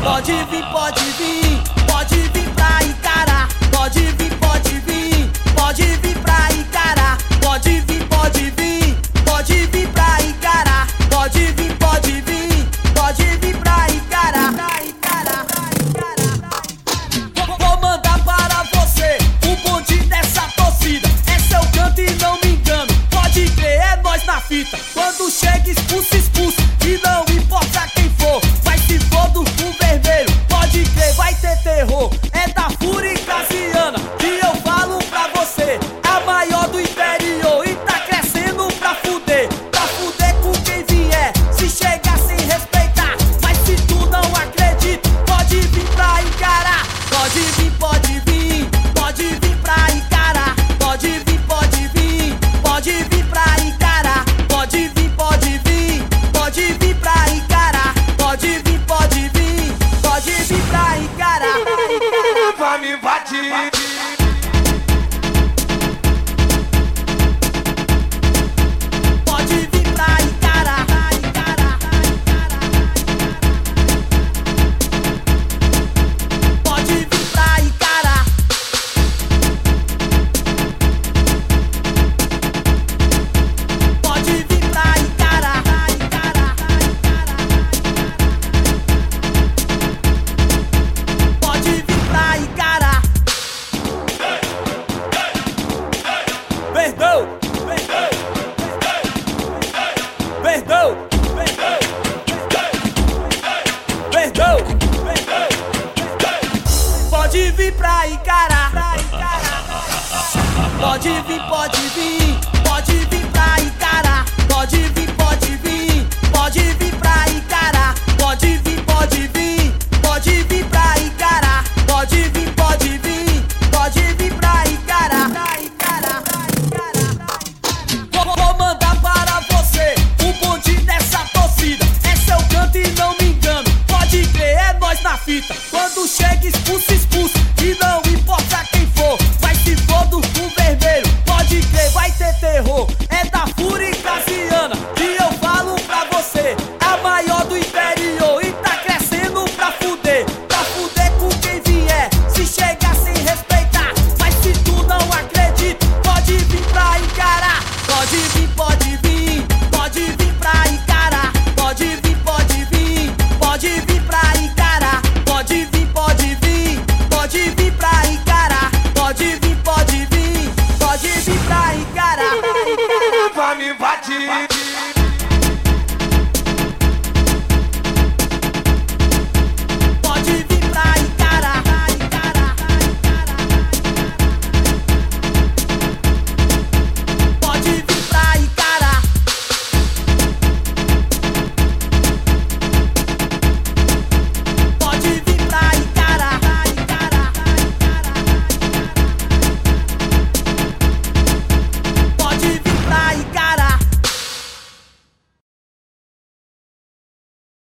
Pode vir, pode vir, pode vir pra encarar. Pode vir, pode vir, pode vir pra encarar. Pode vir, pode vir, pode vir pra encarar. Pode vir, pode vir, pode vir pra encarar. Vou mandar para você o bonde dessa torcida. É seu canto e não me engano. Pode crer, é nós na fita. Quando chega expulso, expulso. E não importa quem for, vai se for do vermelho. Pode crer, vai ter terror. É da Fúria Casiana que eu falo pra você. A maior do interior e tá crescendo pra fuder. Pra fuder com quem vier. Se chegar sem respeitar, mas se tu não acredita, pode vir pra encarar. Pode vir, pode vir, pode vir pra encarar. Pode vir, pode vir, pode vir pra encarar. Pode vir, pode vir, pode vir pra encarar. Pode vir, pode vir, pode vir pra encarar. Vai me invadir. Pode vir pra encarar. Pode vir pra encarar. Pode vir pra encarar. Pode vir pra encarar. Perdão, perdão, perdão. Pode vir pra encarar. Pode vir, pode vir, pode vir pra encarar. Pode vir, pode vir, pode vir pra encarar. Pode vir, pode vir, pode vir pra encarar. Pode vir, pode vir, pode vir pra encarar. Vou mandar para você o bonde dessa torcida. É seu canto e não me engano. Pode crer, é nós na fita. Quando chega expulso, expulso. E não importa quem for, vai se for do vermelho. Pode crer, vai ter terror. É da Fúria Casiana que eu falo pra você. A maior do interior e tá crescendo pra fuder. Pra fuder com quem vier. Se chegar sem respeitar, mas se tu não acredita, pode vir pra encarar. Pode vir, pode vir, pode vir pra encarar. Pode vir, pode vir, pode vir pra encarar. Pode vir, pode vir, pode vir pra encarar. Pode vir, pode vir, pode vir pra encarar. Vai me invadir.